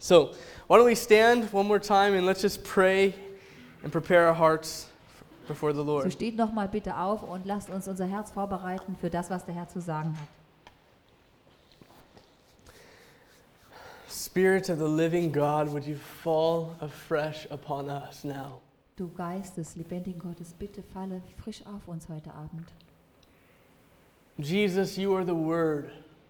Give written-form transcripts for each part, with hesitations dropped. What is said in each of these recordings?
So, why don't we stand one more time and let's just pray and prepare our hearts before the So Lord. steht noch mal bitte auf und lasst uns unser Herz vorbereiten für das, was der Herr zu sagen hat. Spirit of the living God, would you fall afresh upon us now? Du Geist des lebendigen Gottes, bitte falle frisch auf uns heute Abend. Jesus, you are the Word,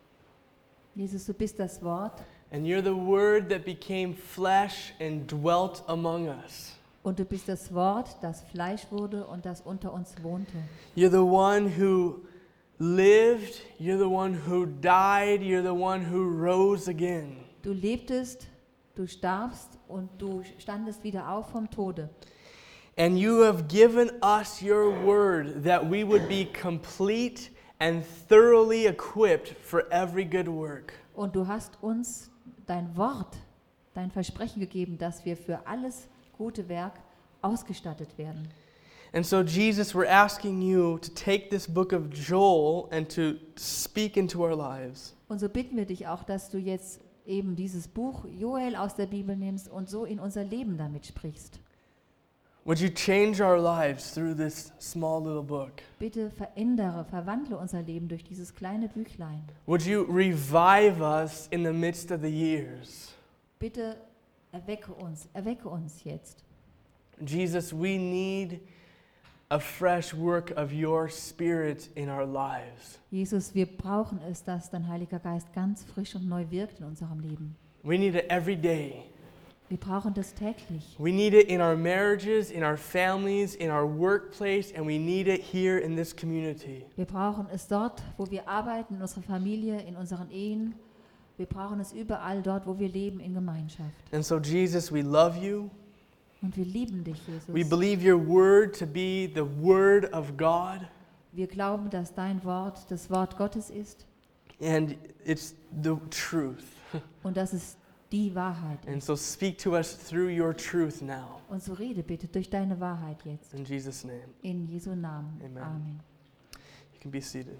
Jesus, du bist das Wort and you're the Word that became flesh and dwelt among us. und du bist das Wort, das Fleisch wurde und das unter uns wohnte. You're the one who lived, you're the one who died, you're the one who rose again. Du lebtest, du starbst und du standest wieder auf vom Tode. And you have given us your word that we would be complete and thoroughly equipped for every good work. Und du hast uns dein Wort, dein Versprechen gegeben, dass wir für alles gute Werk ausgestattet werden. And so, Jesus, we're asking you to take this book of Joel and to speak into our lives. Und so bitten wir dich auch, dass du jetzt eben dieses Buch Joel aus der Bibel nimmst und so in unser Leben damit sprichst. Would you change our lives through this small little book? Bitte verwandle unser Leben durch dieses kleine Büchlein. Would you revive us in the midst of the years? Bitte erwecke uns jetzt. Jesus, we need a fresh work of your Spirit in our lives. Jesus, wir brauchen es, dass dein Heiliger Geist ganz frisch und neu wirkt in unserem Leben. We need it every day. Wir brauchen das täglich. We need it in our marriages, in our families, in our workplace, and we need it here in this community. Wir brauchen es dort, wo wir arbeiten, in unserer Familie, in unseren Ehen. Wir brauchen es überall dort, wo wir leben, in Gemeinschaft. And so, Jesus, we love you. Und wir lieben dich, We Jesus. believe your word to be the word of God, Wir glauben, dass dein Wort das Wort Gottes ist and it's the truth. und dass es die Wahrheit And ist. so, speak to us through your truth now. Und so rede bitte durch deine Wahrheit jetzt. In Jesus' name. In Jesu Namen. Amen. Amen. You can be seated.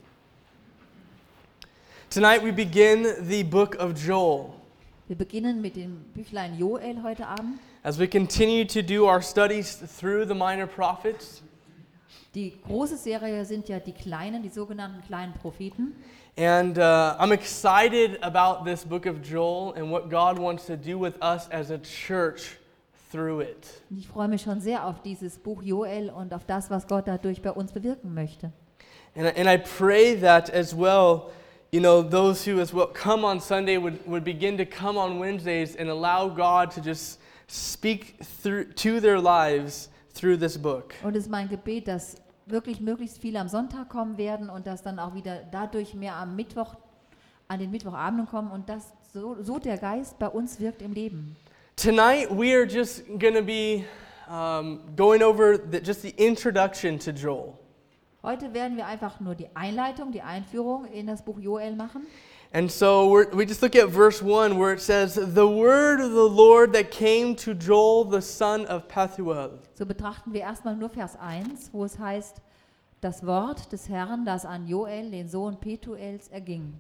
Tonight we begin the book of Joel. Wir beginnen mit dem Büchlein Joel heute Abend. As we continue to do our studies through the minor prophets, Die große Serie sind ja die sogenannten kleinen Propheten. and I'm excited about this book of Joel and what God wants to do with us as a church through it. Und ich freue mich schon sehr auf dieses Buch Joel und auf das, was Gott dadurch bei uns bewirken möchte. And I pray that as well, you know, those who as well come on Sunday would begin to come on Wednesdays and allow God to just speak to their lives through this book. Und es ist mein Gebet, dass wirklich möglichst viele am Sonntag kommen werden und dass dann auch wieder dadurch mehr an den Mittwochabenden kommen und dass so der Geist bei uns wirkt im Leben. Tonight we are just going to be going over just the introduction to Joel. Heute werden wir einfach nur die Einführung in das Buch Joel machen. And so we just look at verse 1 where it says, "The word of the Lord that came to Joel the son of Pethuel." So betrachten wir erstmal nur Vers 1, wo es heißt, das Wort des Herrn, das an Joel, den Sohn Pethuels, erging.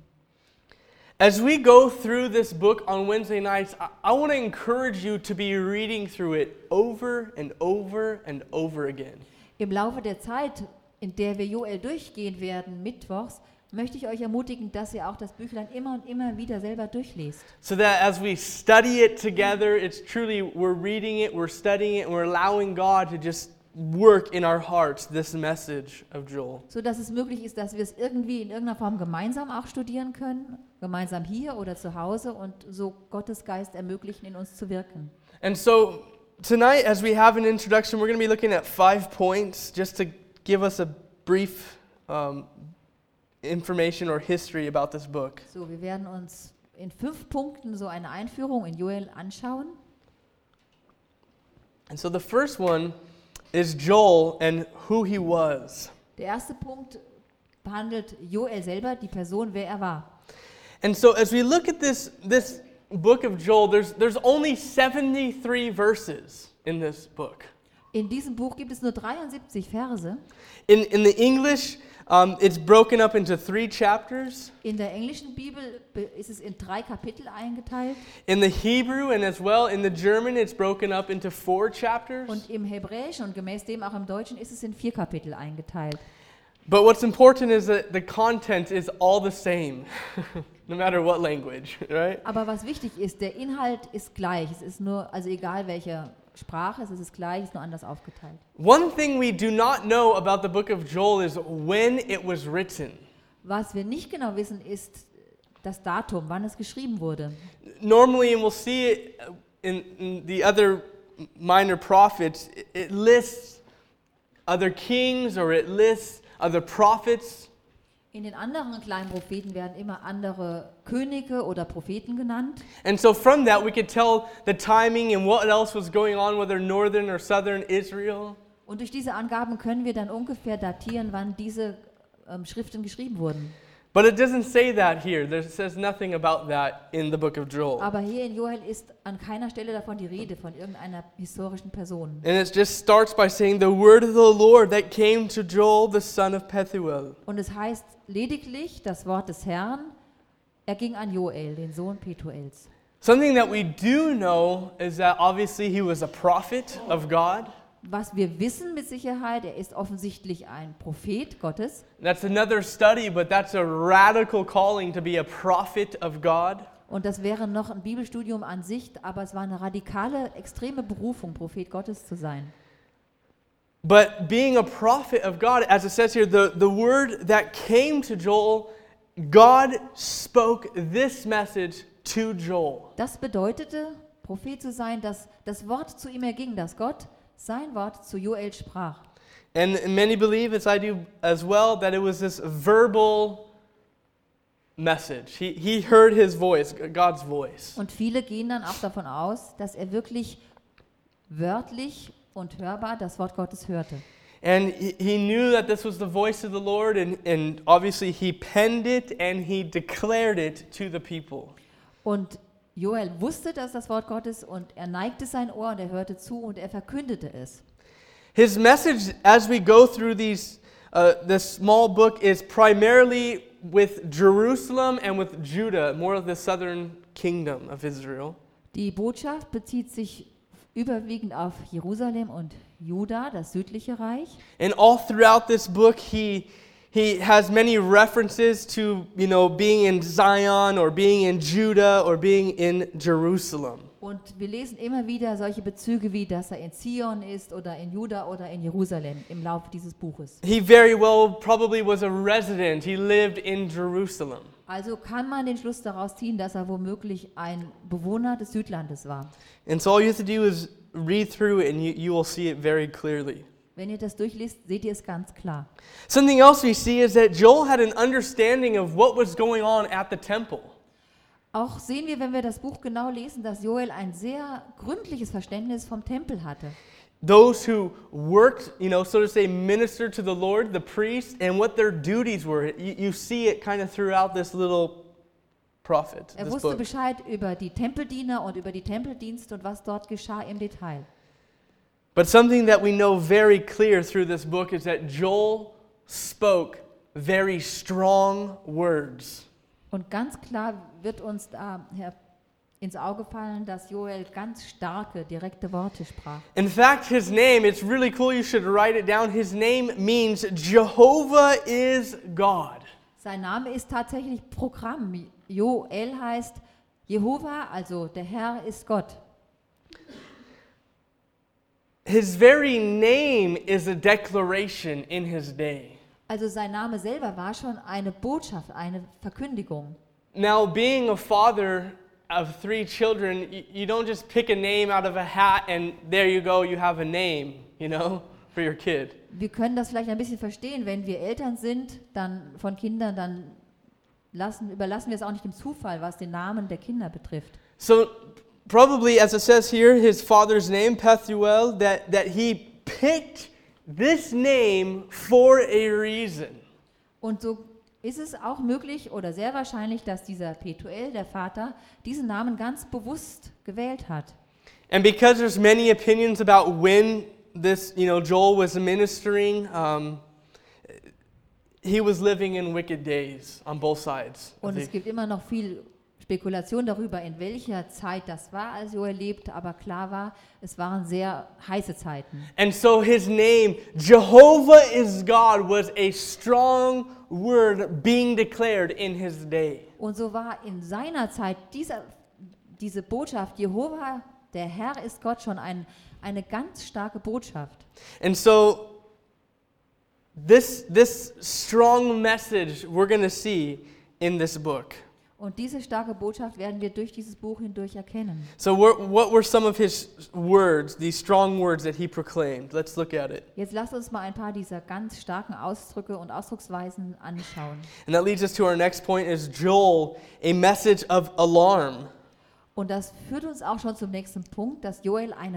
As we go through this book on Wednesday nights, I want to encourage you to be reading through it over and over and over again. Im Laufe der Zeit, in der wir Joel durchgehen werden, mittwochs, möchte ich euch ermutigen, dass ihr auch das Büchlein immer und immer wieder selber durchlest. So that as we study it together, it's truly, we're reading it, we're studying it, and we're allowing God to just work in our hearts this message of Joel. So dass es möglich ist, dass wir es irgendwie in irgendeiner Form gemeinsam auch studieren können, gemeinsam hier oder zu Hause und so Gottes Geist ermöglichen, in uns zu wirken. And so tonight, as we have an introduction, we're going to be looking at 5 points just to give us a brief information or history about this book. So, wir werden uns in 5 Punkten so eine Einführung in Joel anschauen. And so the first one is Joel and who he was. Der erste Punkt behandelt Joel selber, die Person, wer er war. And so as we look at this book of Joel, there's only 73 verses in this book. In diesem Buch gibt es nur 73 Verse. In the English, It's broken up into 3 chapters. In der englischen Bibel ist es in 3 Kapitel eingeteilt. In the Hebrew and as well in the German, it's broken up into 4 chapters. Und im Hebräischen und gemäß dem auch im Deutschen ist es in 4 Kapitel eingeteilt. But what's important is that the content is all the same, no matter what language, right? Aber was wichtig ist, der Inhalt ist gleich. Es ist nur, also egal welche Sprache, es ist gleich, es ist nur anders aufgeteilt. One thing we do not know about the book of Joel is when it was written. Was wir nicht genau wissen, ist das Datum, wann es geschrieben wurde. Normally, and we'll see it in the other minor prophets, it lists other kings or it lists other prophets. In den anderen kleinen Propheten werden immer andere Könige oder Propheten genannt. And so from that we could tell the timing and what else was going on, whether northern or southern Israel. Und durch diese Angaben können wir dann ungefähr datieren, wann diese Schriften geschrieben wurden. But it doesn't say that here. There says nothing about that in the book of Joel. Aber hier in Joel ist an keiner Stelle davon die Rede, von irgendeiner historischen Person. And it just starts by saying the word of the Lord that came to Joel the son of Pethuel. Und es heißt lediglich das Wort des Herrn, er ging an Joel, den Sohn Petuels. Something that we do know is that obviously he was a prophet of God. Was wir wissen mit Sicherheit, er ist offensichtlich ein Prophet Gottes. That's another study, but that's a radical calling to be a prophet of God. Und das wäre noch ein Bibelstudium an sich, aber es war eine radikale, extreme Berufung, Prophet Gottes zu sein. But being a prophet of God, as it says here, the word that came to Joel, God spoke this message to Joel. Das bedeutete, Prophet zu sein, dass das Wort zu ihm erging, dass Gott sein Wort zu Joel sprach. And many believe, as I do as well, that it was this verbal message. He heard his voice, God's voice. Und viele gehen dann auch davon aus, dass er wirklich wörtlich und hörbar das Wort Gottes hörte. And he knew that this was the voice of the Lord, and obviously he penned it and he declared it to the people. Und Joel wusste, dass das Wort Gottes, und er neigte sein Ohr und er hörte zu und er verkündete es. His message as we go through this small book is primarily with Jerusalem and with Judah, more of the southern kingdom of Israel. Die Botschaft bezieht sich überwiegend auf Jerusalem und Juda, das südliche Reich. And all throughout this book he has many references to, being in Zion or being in Judah or being in Jerusalem. Und wir lesen immer wieder solche Bezüge, wie dass er in Zion ist oder in Juda oder in Jerusalem im Laufe dieses Buches. He very well probably was a resident. He lived in Jerusalem. Also kann man den Schluss daraus ziehen, dass er womöglich ein Bewohner des Südlandes war. And so all you have to do is read through it and you will see it very clearly. Wenn ihr das durchliest, seht ihr es ganz klar. Something else we see is that Joel had an understanding of what was going on at the temple. Auch sehen wir, wenn wir das Buch genau lesen, dass Joel ein sehr gründliches Verständnis vom Tempel hatte. Those who worked, so to say, ministered to the Lord, the priests, and what their duties were. You see it kind of throughout this little prophet, Er this wusste book. Bescheid über die Tempeldiener und über die Tempeldienste und was dort geschah im Detail. But something that we know very clear through this book is that Joel spoke very strong words. Und ganz klar wird uns da ins Auge fallen, dass Joel ganz starke, direkte Worte sprach. In fact, his name, it's really cool, you should write it down. His name means Jehovah is God. Sein Name ist tatsächlich Programm. Joel heißt Jehova, also der Herr ist Gott. His very name is a declaration in his day. Also sein Name selber war schon eine Botschaft, eine Verkündigung. Now, being a father of 3 children, you don't just pick a name out of a hat and there you go, you have a name, for your kid. Wir können das vielleicht ein bisschen verstehen, wenn wir Eltern sind, dann von Kindern, dann überlassen wir es auch nicht dem Zufall, was den Namen der Kinder betrifft. So, probably, as it says here, his father's name, Pethuel, that he picked this name for a reason. Und so ist es auch möglich oder sehr wahrscheinlich, dass dieser Petuel, der Vater, diesen Namen ganz bewusst gewählt hat. And because there's many opinions about when this, Joel was ministering, he was living in wicked days on both sides. Und es gibt immer noch viel Spekulation darüber, in welcher Zeit das war, als Joel lebte, aber klar war, es waren sehr heiße Zeiten. And so his name, Jehovah is God, was a strong word being declared in his day. Und so war in seiner Zeit diese Botschaft, Jehova, der Herr ist Gott, schon eine ganz starke Botschaft. And so this strong message we're going to see in this book. Und diese starke Botschaft werden wir durch dieses Buch hindurch erkennen. So what were some of his words, these strong words that he proclaimed? Let's look at it. Jetzt lasst uns mal ein paar dieser ganz starken Ausdrücke und Ausdrucksweisen anschauen. And that leads us to our next point is Joel, a message of alarm. Und das führt uns auch schon zum nächsten Punkt, dass Joel eine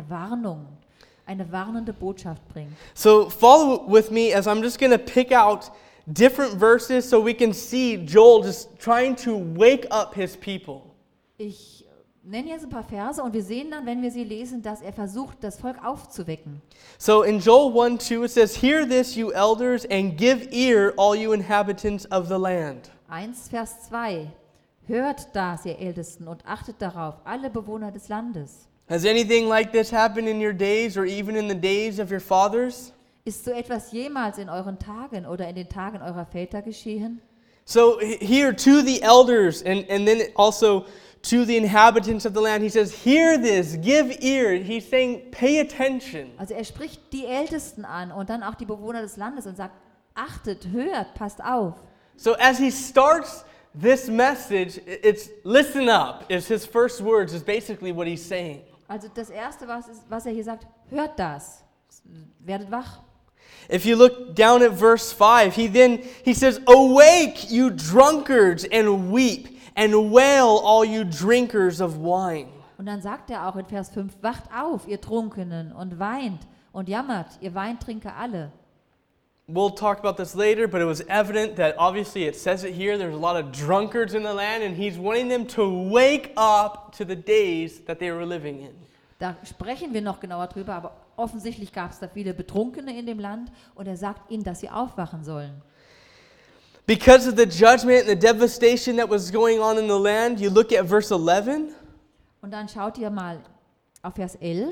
warnende Botschaft bringt. So follow with me as I'm just going to pick out different verses so we can see Joel just trying to wake up his people. Ich nenne jetzt ein paar Verse und wir sehen dann, wenn wir sie lesen, dass er versucht, das Volk aufzuwecken. So in Joel 1:2 it says, "Hear this, you elders, and give ear, all you inhabitants of the land." 1 Vers 2. Hört das, ihr Ältesten, und achtet darauf, alle Bewohner des Landes. Has anything like this happened in your days or even in the days of your fathers? Ist so etwas jemals in euren Tagen oder in den Tagen eurer Väter geschehen? So here to the elders and then also to the inhabitants of the land, he says, "Hear this, give ear." He's saying, pay attention. Also er spricht die Ältesten an und dann auch die Bewohner des Landes und sagt, achtet, hört, passt auf. So as he starts this message, it's listen up. Is his first words is basically what he's saying. Also das Erste, was er hier sagt, hört das, werdet wach. If you look down at verse 5, he says, "Awake, you drunkards, and weep, and wail, all you drinkers of wine." Und dann sagt er auch in Vers 5, wacht auf, ihr Trunkenen, und weint und jammert, ihr Weintrinker alle. We'll talk about this later, but it was evident that obviously it says it here, there's a lot of drunkards in the land, and he's wanting them to wake up to the days that they were living in. Da sprechen wir noch genauer drüber, aber offensichtlich gab es da viele Betrunkene in dem Land und er sagt ihnen, dass sie aufwachen sollen. Because of the judgment and the devastation that was going on in the land, you look at verse 11. Und dann schaut ihr mal auf Vers 11.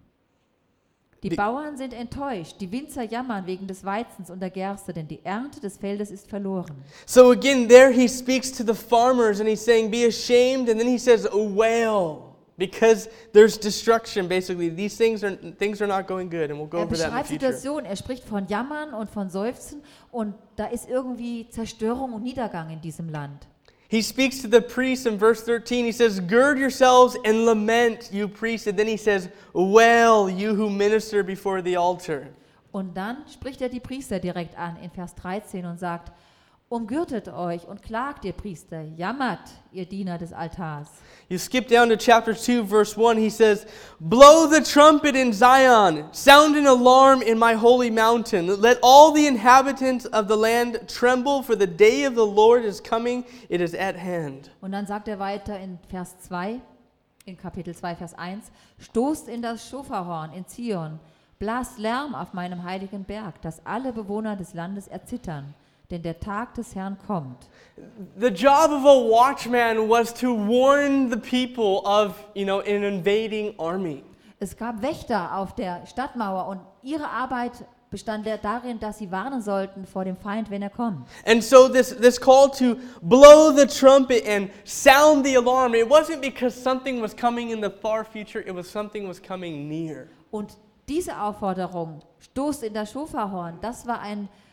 Die Bauern sind enttäuscht, die Winzer jammern wegen des Weizens und der Gerste, denn die Ernte des Feldes ist verloren. So again, there he speaks to the farmers and he's saying, be ashamed, and then he says, wail. Because there's destruction, basically. These things are not going good, and we'll go over that in the beschreibt future. Situation, er spricht von Jammern und von Seufzen und da ist irgendwie Zerstörung und Niedergang in diesem Land. He speaks to the priests in verse 13. He says, gird yourselves and lament, you priests. And then he says, wail, you who minister before the altar. Und dann spricht er die Priester direkt an in Vers 13 und sagt, umgürtet euch und klagt, ihr Priester, jammert, ihr Diener des Altars. You skip down to chapter 2, verse 1. He says, blow the trumpet in Zion, sound an alarm in my holy mountain. Let all the inhabitants of the land tremble, for the day of the Lord is coming, it is at hand. Und dann sagt er weiter in Vers 2, in Kapitel 2, Vers 1, stoßt in das Schofarhorn in Zion, blast Lärm auf meinem heiligen Berg, dass alle Bewohner des Landes erzittern. Denn der Tag des Herrn kommt. The job of a watchman was to warn the people of, an invading army. Es gab Wächter auf der Stadtmauer und ihre Arbeit bestand darin, dass sie warnen sollten vor dem Feind, wenn er kommt. And so this call to blow the trumpet and sound the alarm, it wasn't because something was coming in the far future, it was something was coming near. Und diese Aufforderung, stoßt in das Schofarhorn, das war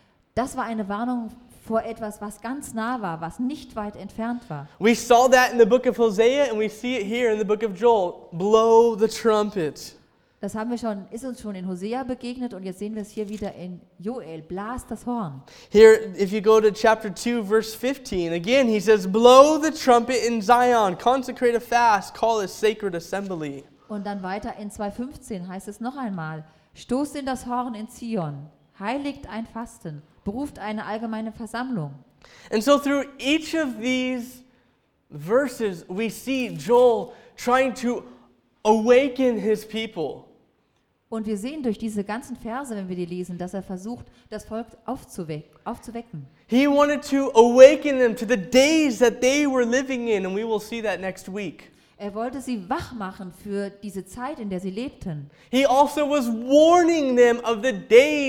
eine Warnung vor etwas, was ganz nah war, was nicht weit entfernt war. We saw that in the book of Hosea and we see it here in the book of Joel. Blow the trumpet. Das ist uns schon in Hosea begegnet und jetzt sehen wir es hier wieder in Joel. Blast das Horn. Here, if you go to chapter 2, verse 15, again he says, blow the trumpet in Zion, consecrate a fast, call a sacred assembly. Und dann weiter in 2,15 heißt es noch einmal, stoßt in das Horn in Zion, heiligt ein Fasten, beruft eine allgemeine Versammlung. And so through each of these verses, we see Joel trying to awaken his people. Und wir sehen durch diese ganzen Verse, wenn wir die lesen, dass er versucht, das Volk aufzuwecken. He wanted to awaken them to the days that they were living in, and we will see that next week. Er wollte sie wach machen für diese Zeit, in der sie lebten. He also was warning them of the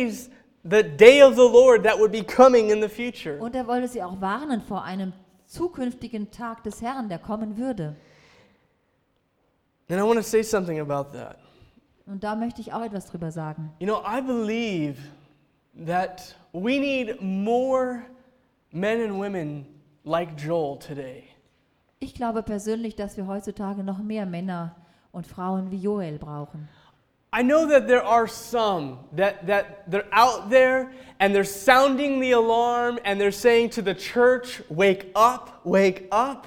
day of the Lord that would be coming in the future. Und er wollte sie auch warnen vor einem zukünftigen Tag des Herrn, der kommen würde. And I want to say something about that. Und da möchte ich auch etwas drüber sagen. You know, I believe that we need more men and women like Joel today. Ich glaube persönlich, dass wir heutzutage noch mehr Männer und Frauen wie Joel brauchen. I know that there are some that they're out there and they're sounding the alarm and they're saying to the church, wake up, wake up.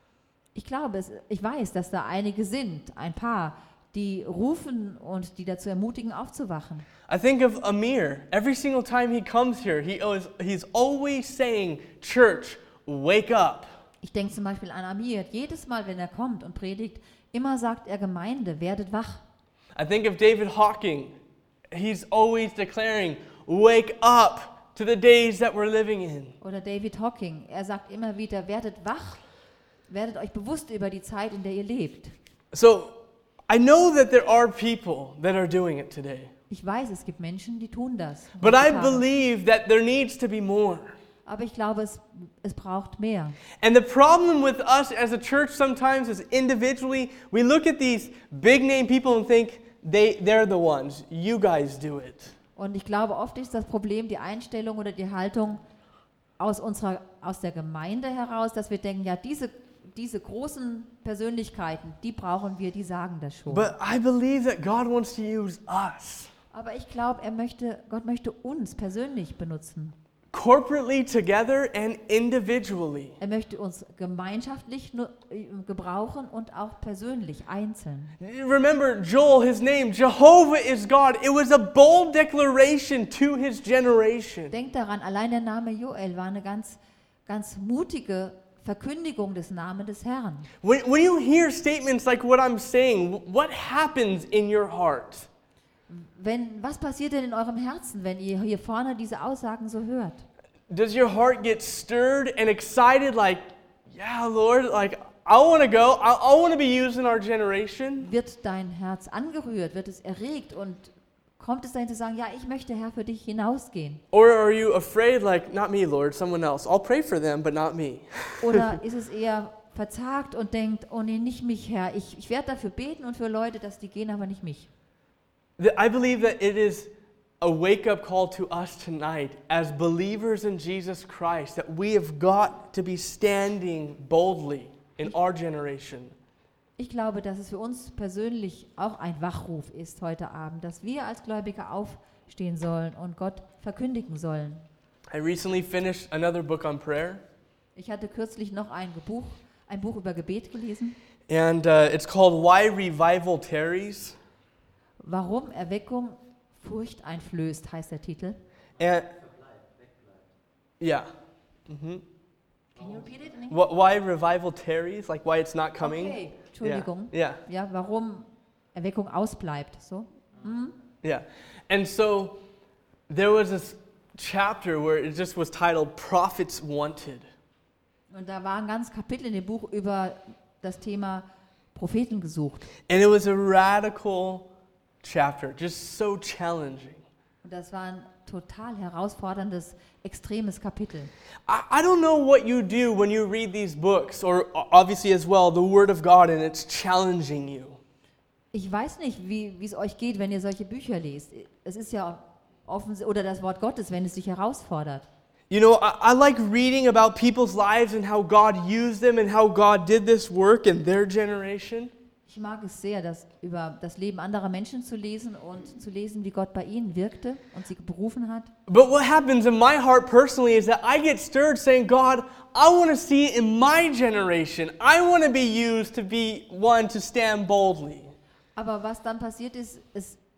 Ich weiß, dass da einige sind, ein paar, die rufen und die dazu ermutigen, aufzuwachen. I think of Amir. Every single time he comes here, he's always saying, church, wake up. Ich denke zum Beispiel an Amir. Jedes Mal, wenn er kommt und predigt, immer sagt er Gemeinde, werdet wach. I think of David Hawking. He's always declaring, wake up to the days that we're living in. Oder David Hawking. Er sagt immer wieder, werdet wach, werdet euch bewusst über die Zeit, in der ihr lebt. So, I know that there are people that are doing it today. Ich weiß, es gibt Menschen, die tun das. But I heutzutage. believe that there needs to be more. Aber ich glaube, es braucht mehr. And the problem with us as a church sometimes is individually, we look at these big name people and think they're the ones. You guys do it. Und ich glaube, oft ist das Problem die Einstellung oder die Haltung aus der Gemeinde heraus, dass wir denken, ja, diese großen Persönlichkeiten, die brauchen wir, die sagen das schon. But I believe that God wants to use us. Aber ich glaube, Gott möchte uns persönlich benutzen. Corporately together and individually. Er möchte uns gemeinschaftlich gebrauchen und auch persönlich, einzeln. Remember Joel, his name, Jehovah is God. It was a bold declaration to his generation. Denkt daran, allein der Name Joel war eine ganz, ganz mutige Verkündigung des Namens des Herrn. When you hear statements like what I'm saying, what happens in your heart? Was passiert denn in eurem Herzen, wenn ihr hier vorne diese Aussagen so hört? Does your heart get stirred and excited like, yeah, Lord, like I want to go. I want to be used in our generation? Wird dein Herz angerührt? Wird es erregt? Und kommt es dahin zu sagen, ja, ich möchte, Herr, für dich hinausgehen? Or are you afraid like, not me, Lord, someone else. I'll pray for them, but not me. Oder ist es eher verzagt und denkt, oh nee, nicht mich, Herr. Ich werde dafür beten und für Leute, dass die gehen, aber nicht mich. I believe that it is a wake-up call to us tonight as believers in Jesus Christ, that we have got to be standing boldly in our generation. Ich glaube, dass es für uns persönlich auch ein Wachruf ist heute Abend, dass wir als Gläubige aufstehen sollen und Gott verkündigen sollen. I recently finished another book on prayer, Ich hatte kürzlich noch ein Buch über Gebet gelesen. and it's called Why Revival Tarries. Warum Erweckung Furcht einflößt, heißt der Titel. And yeah. Mhm. Can you repeat it in English? Why revival tarries, like why it's not coming. Okay, Entschuldigung. Yeah. Ja, warum Erweckung ausbleibt, so? Yeah. And so there was this chapter where it just was titled Prophets Wanted. Und da war ein ganzes Kapitel in dem Buch über das Thema Propheten gesucht. And it was a radical chapter, just so challenging. Und das war ein total herausforderndes, extremes Kapitel. I don't know what you do when you read these books, or obviously as well, the Word of God, and it's challenging you. Ich weiß nicht, wie es euch geht, wenn ihr solche Bücher lest. Es ist ja oder das Wort Gottes, wenn es dich herausfordert. You know, I like reading about people's lives and how God used them and how God did this work in their generation. Ich mag es sehr, über das Leben anderer Menschen zu lesen und zu lesen, wie Gott bei ihnen wirkte und sie berufen hat. But what happens in my heart personally is that I get stirred saying, God, I want to see it in my generation. I want to be used to be one to stand boldly. Aber was dann passiert ist,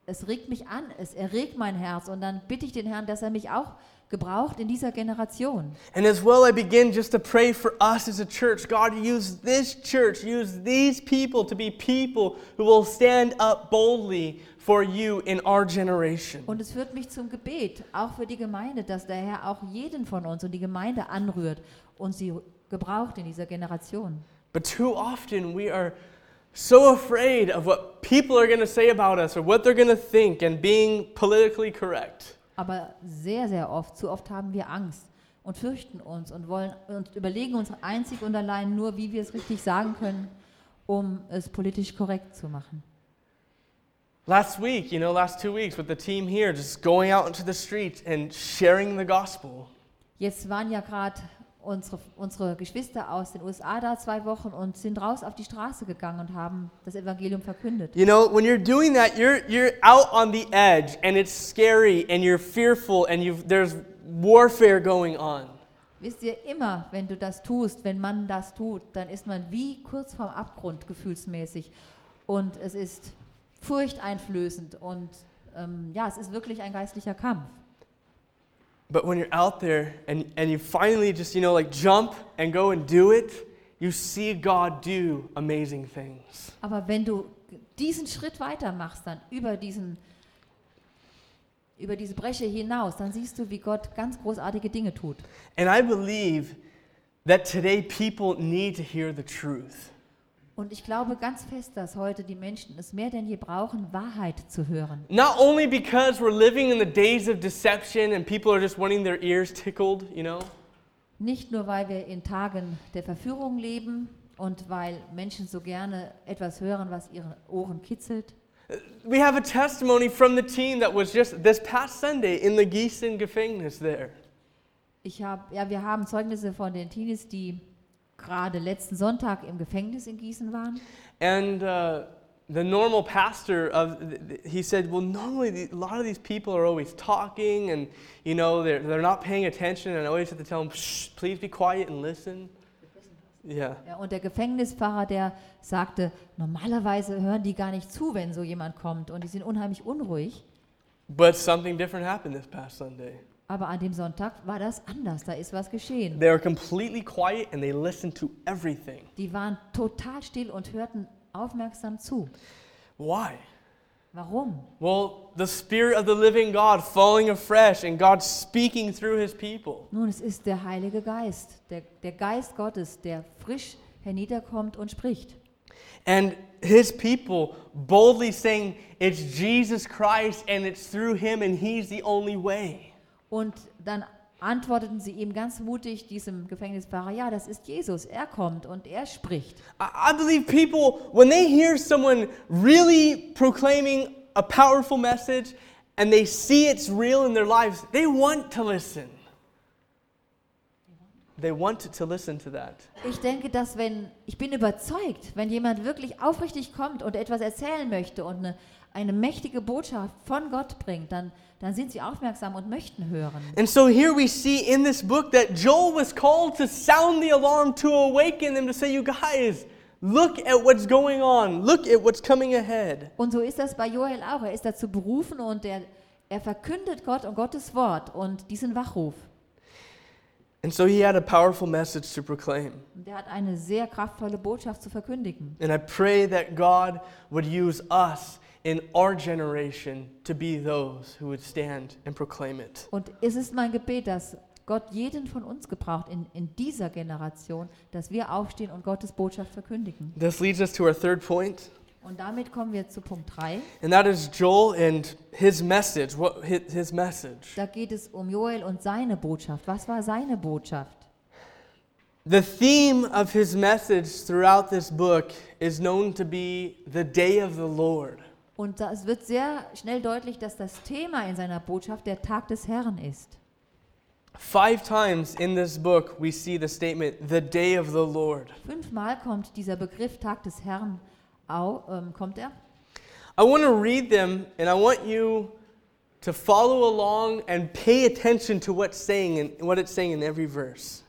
es regt mich an, es erregt mein Herz und dann bitte ich den Herrn, dass er mich auch gebraucht in dieser Generation. And as well, I begin just to pray for us as a church. God, use this church, use these people to be people who will stand up boldly for you in our generation. Und es führt mich zum Gebet, auch für die Gemeinde, dass der Herr auch jeden von uns und die Gemeinde anrührt und sie gebraucht in dieser Generation. But too often we are so afraid of what people are going to say about us or what they're going to think and being politically correct. Aber sehr, sehr oft, zu oft haben wir Angst und fürchten uns und wollen und überlegen uns einzig und allein nur, wie wir es richtig sagen können, um es politisch korrekt zu machen. Last 2 weeks with the team here, just going out into the streets and sharing the gospel. Jetzt waren ja gerade unsere Geschwister aus den USA da 2 Wochen und sind raus auf die Straße gegangen und haben das Evangelium verkündet. You know, when you're doing that, you're out on the edge and it's scary and you're fearful and there's warfare going on. Wisst ihr, immer wenn du das tust, wenn man das tut, dann ist man wie kurz vorm Abgrund gefühlsmäßig und es ist furchteinflößend und es ist wirklich ein geistlicher Kampf. But when you're out there and you finally just, jump and go and do it, you see God do amazing things. Aber wenn du diesen Schritt weitermachst, dann über diese Breche hinaus, dann siehst du, wie Gott ganz großartige Dinge tut. And I believe that today people need to hear the truth. Und ich glaube ganz fest, dass heute die Menschen es mehr denn je brauchen, Wahrheit zu hören. Not only because we're living in the days of deception and people are just wanting their ears tickled, Nicht nur, weil wir in Tagen der Verführung leben und weil Menschen so gerne etwas hören, was ihre Ohren kitzelt. We have a testimony from the team that was just this past Sunday in the Gießen Gefängnis there. Wir haben Zeugnisse von den Teenies, die gerade letzten Sonntag im Gefängnis in Gießen waren. And the normal pastor, he said, well, normally a lot of these people are always talking and, they're not paying attention and I always have to tell them, shh, please be quiet and listen. Yeah. Ja, und der Gefängnispfarrer, der sagte, normalerweise hören die gar nicht zu, wenn so jemand kommt und die sind unheimlich unruhig. But something different happened this past Sunday. Aber an dem Sonntag war das anders, da ist was geschehen. They were completely quiet and they listened to everything. Die waren total still und hörten aufmerksam zu. Why? Warum? Well, the Spirit of the living God falling afresh and God speaking through His people. Nun, es ist der Heilige Geist, der Geist Gottes, der frisch herniederkommt und spricht. And His people boldly saying, it's Jesus Christ and it's through Him and He's the only way. Und dann antworteten sie ihm ganz mutig, diesem Gefängnispfarrer, ja, das ist Jesus, er kommt und er spricht. I believe people, when they hear someone really proclaiming a powerful message and they see it's real in their lives, they want to listen. They want to listen to that. Ich denke, ich bin überzeugt, wenn jemand wirklich aufrichtig kommt und etwas erzählen möchte und eine mächtige Botschaft von Gott bringt, dann sind sie aufmerksam und möchten hören. And so here we see in this book that Joel was called to sound the alarm, to awaken them, to say, you guys, look at what's going on. Look at what's coming ahead. Und so ist das bei Joel auch. Er ist dazu berufen und er verkündet Gott und Gottes Wort und diesen Wachruf. And so he had a powerful message to proclaim. Und er hat eine sehr kraftvolle Botschaft zu verkündigen. And I pray that God would use us in our generation to be those who would stand and proclaim it. Und es ist mein Gebet, dass Gott jeden von uns gebraucht in dieser Generation, dass wir aufstehen und Gottes Botschaft verkündigen. This leads us to our third point. Und damit kommen wir zu Punkt 3. And that is Joel and his message. What his message? Da geht es um Joel und seine Botschaft. Was war seine Botschaft? The theme of his message throughout this book is known to be the day of the Lord. Und es wird sehr schnell deutlich, dass das Thema in seiner Botschaft der Tag des Herrn ist. 5 times in this book we see the statement, the day of the Lord. 5-mal kommt dieser Begriff Tag des Herrn kommt er. I want to read them and I want you to follow along and pay attention to what it's saying in every verse.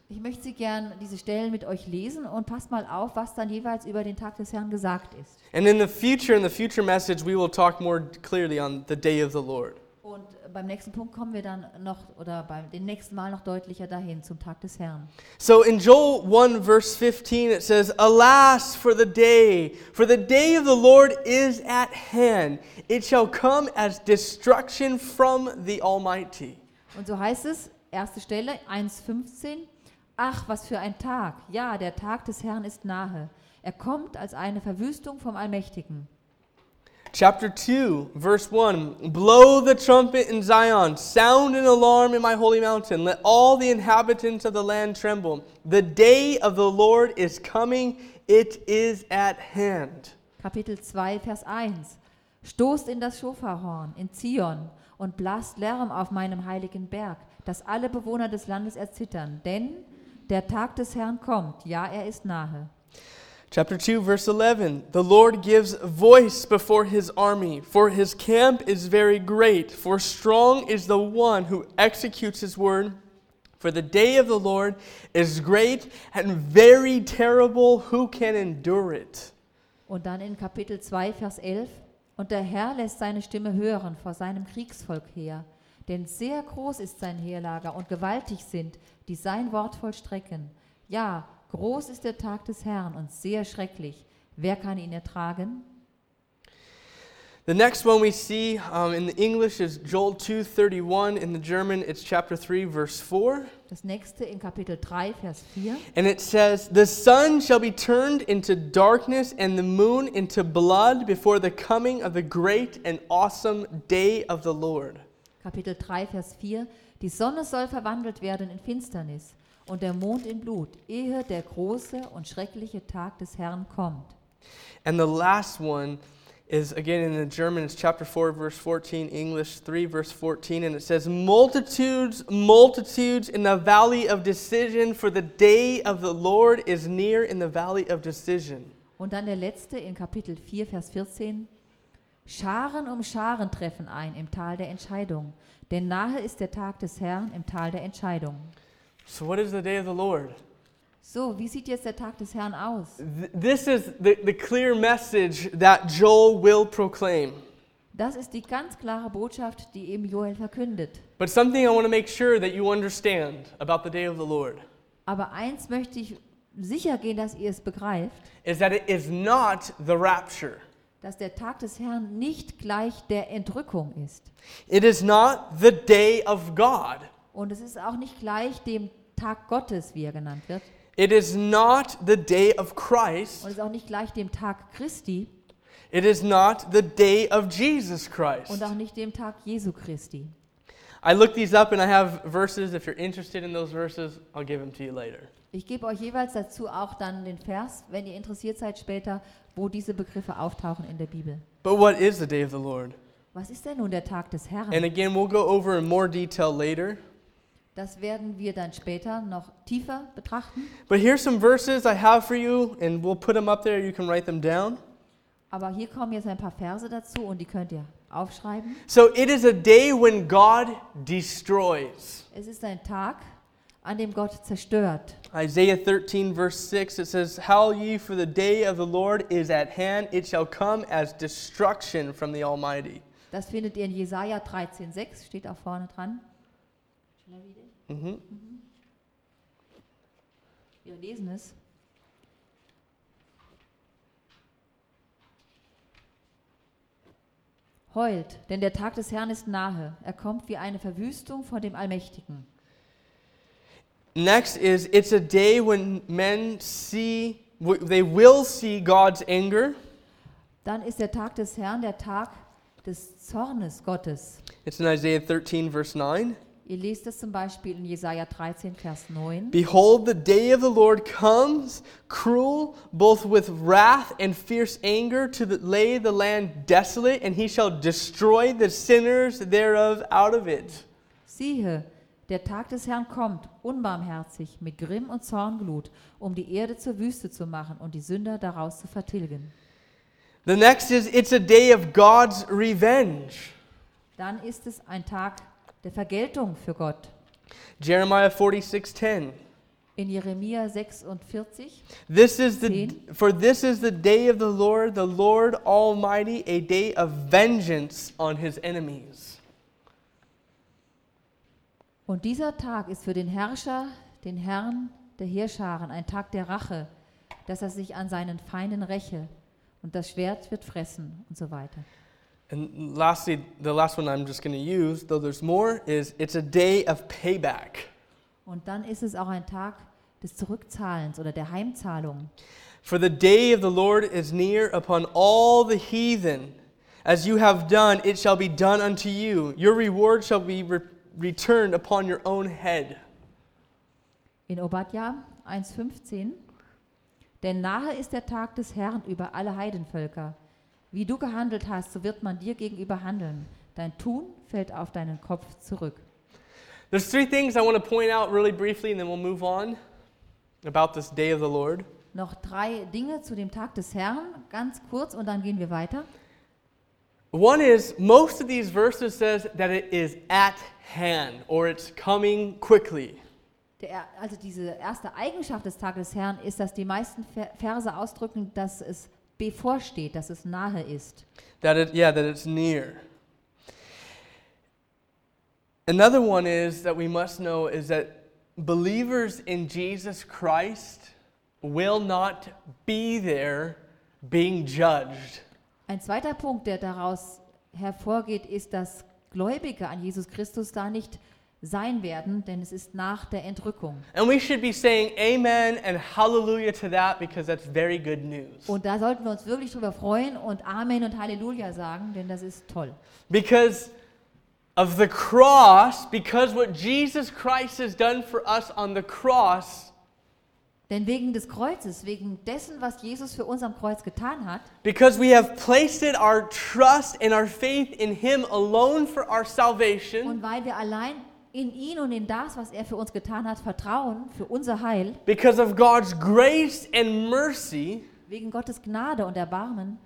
Ich möchte Sie gern diese Stellen mit euch lesen und passt mal auf, was dann jeweils über den Tag des Herrn gesagt ist. And in the future message, we will talk more clearly on the day of the Lord. Und beim nächsten Punkt kommen wir dann noch, oder beim dem nächsten Mal noch deutlicher dahin zum Tag des Herrn. So in Joel 1 verse 15 it says, "Alas for the day of the Lord is at hand. It shall come as destruction from the Almighty." Und so heißt es, erste Stelle, 1,15. Ach, was für ein Tag. Ja, der Tag des Herrn ist nahe. Er kommt als eine Verwüstung vom Allmächtigen. Chapter 2, verse 1, "Blow the trumpet in Zion, sound an alarm in my holy mountain. Let all the inhabitants of the land tremble. The day of the Lord is coming, it is at hand." Kapitel 2, Vers 1. Stoßt in das Schofarhorn in Zion und blasst Lärm auf meinem heiligen Berg, dass alle Bewohner des Landes erzittern. Denn der Tag des Herrn kommt, ja, er ist nahe. Chapter 2, verse 11, "The Lord gives voice before his army, for his camp is very great, for strong is the one who executes his word. For the day of the Lord is great and very terrible, who can endure it?" Und dann in Kapitel 2, Vers 11. Und der Herr lässt seine Stimme hören vor seinem Kriegsvolk her. Denn sehr groß ist sein Heerlager und gewaltig sind, die sein Wort vollstrecken. Ja, groß ist der Tag des Herrn und sehr schrecklich. Wer kann ihn ertragen? The next one we see in the English is Joel 2:31. In the German, it's chapter 3, verse 4. Das nächste in Kapitel 3, Vers 4. And it says, "The sun shall be turned into darkness and the moon into blood before the coming of the great and awesome day of the Lord." Kapitel 3, Vers 4. Die Sonne soll verwandelt werden in Finsternis und der Mond in Blut, ehe der große und schreckliche Tag des Herrn kommt. And the last one is, again in the German, it's chapter 4, verse 14, English 3, verse 14, and it says, "Multitudes, multitudes in the valley of decision, for the day of the Lord is near in the valley of decision." Und dann der letzte in Kapitel 4, Vers 14. Scharen um Scharen treffen ein im Tal der Entscheidung, denn nahe ist der Tag des Herrn im Tal der Entscheidung. So what is the day of the Lord? So, wie sieht jetzt der Tag des Herrn aus? This is the clear message that Joel will proclaim. Das ist die ganz klare Botschaft, die eben Joel verkündet. But something I want to make sure that you understand about the day of the Lord Aber eins möchte ich sicher gehen, dass ihr es begreift, is that it is not the rapture. dass der Tag des Herrn nicht gleich der Entrückung ist. It is not the day of God. Und es ist auch nicht gleich dem Tag Gottes, wie er genannt wird. It is not the day of Christ. Und es ist auch nicht gleich dem Tag Christi It is not the day of Jesus Christ. und auch nicht dem Tag Jesu Christi. I looked these up and I have verses. If you're interested in those verses, I'll give them to you later. Ich gebe euch jeweils dazu auch dann den Vers, wenn ihr interessiert seid später, wo diese Begriffe auftauchen in der Bibel. But what is the day of the Lord? Was ist denn nun der Tag des Herrn? And again, we'll go over in more detail later. Das werden wir dann später noch tiefer betrachten. But here's some verses I have for you, and we'll put them up there. You can write them down. Aber hier kommen jetzt ein paar Verse dazu und die könnt ihr aufschreiben. So it is a day when God destroys. Es ist ein Tag, an dem Gott zerstört. Isaiah 13, verse 6, it says, "Howl ye, for the day of the Lord is at hand. It shall come as destruction from the Almighty." Das findet ihr in Jesaja 13,6, steht auch vorne dran. Shall I read it? Mhm. Wir lesen es. Heult, denn der Tag des Herrn ist nahe. Er kommt wie eine Verwüstung von dem Allmächtigen. Next is, it's a day when men they will see God's anger. Dann ist der Tag des Herrn der Tag des Zornes Gottes. It's in Isaiah 13, verse 9. Ihr lest es zum Beispiel in Jesaja 13, Vers 9. "Behold, the day of the Lord comes, cruel, both with wrath and fierce anger, to lay the land desolate, and he shall destroy the sinners thereof out of it." Siehe, der Tag des Herrn kommt, unbarmherzig, mit Grimm und Zornglut, um die Erde zur Wüste zu machen und die Sünder daraus zu vertilgen. The next is, it's a day of God's revenge. Dann ist es ein Tag der Vergeltung für Gott. Jeremiah 46:10. In Jeremia 46, This is the 10. for this is the day of the Lord Almighty, a day of vengeance on his enemies. Und dieser Tag ist für den Herrscher, den Herrn der Heerscharen, ein Tag der Rache, dass er sich an seinen Feinden räche und das Schwert wird fressen und so weiter. And lastly, the last one I'm just going to use, though there's more, is it's a day of payback. Und dann ist es auch ein Tag des Zurückzahlens oder der Heimzahlung. For the day of the Lord is near upon all the heathen. As you have done, it shall be done unto you. Your reward shall be returned upon your own head. In Obadja 1,15: Denn nahe ist der Tag des Herrn über alle Heidenvölker. Wie du gehandelt hast, so wird man dir gegenüber handeln. Dein Tun fällt auf deinen Kopf zurück. There's three things I want to point out really briefly, and then we'll move on about this day of the Lord. Noch 3 Dinge zu dem Tag des Herrn, ganz kurz, und dann gehen wir weiter. One is, most of these verses says that it is at hand, or it's coming quickly. Also diese erste Eigenschaft des Tages des Herrn ist, dass die meisten Verse ausdrücken, dass es bevorsteht, dass es nahe ist. That it's near. Another one is that we must know is that believers in Jesus Christ will not be there being judged. Ein zweiter Punkt, der daraus hervorgeht, ist, dass Gläubige an Jesus Christus da nicht sein werden, denn es ist nach der Entrückung. And we should be saying amen and hallelujah to that because that's very good news. Und da sollten wir uns wirklich drüber freuen und Amen und Halleluja sagen, denn das ist toll. Because of the cross, because what Jesus Christ has done for us on the cross, Denn wegen des Kreuzes, wegen dessen, was Jesus für uns am Kreuz getan hat, because we have placed our trust and our faith in Him alone for our salvation, und weil wir allein in ihn und in das, was er für uns getan hat, vertrauen, für unser Heil, because of God's grace and mercy, wegen Gottes Gnade und Erbarmen,